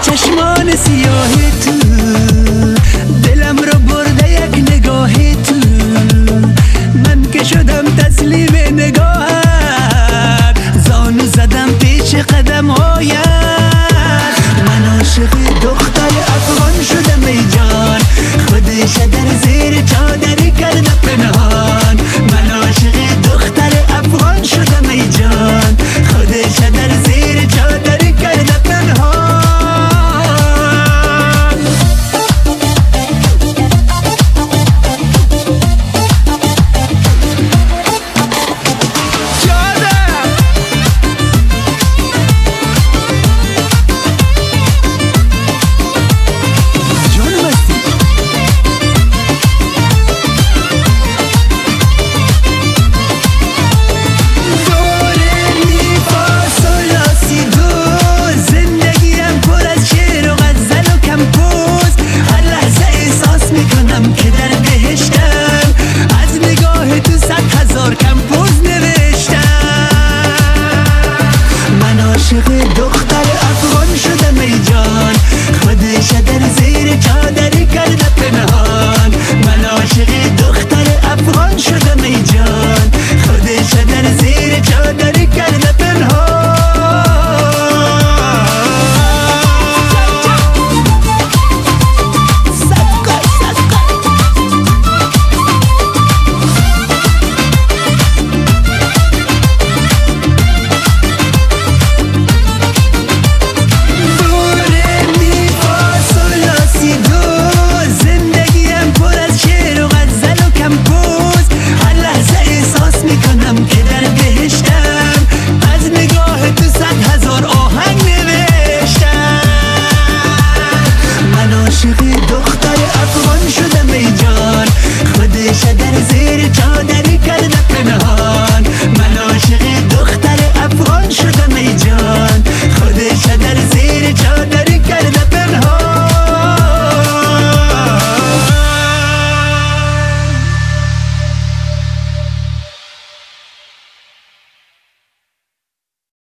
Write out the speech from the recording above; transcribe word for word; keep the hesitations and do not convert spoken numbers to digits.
چشمان سیاه تو دلم رو برده یک نگاه تو، من که شدم تسلیم نگاهت، زانو زدم پیش قدم هایت. من عاشق دختر افغان شدم ای جان، خودش در زیر چادری کرده پنهان. من عاشق دختر افغان شدم ای جان، خودش در زیر چادری کرده پنهان. عاشق دختر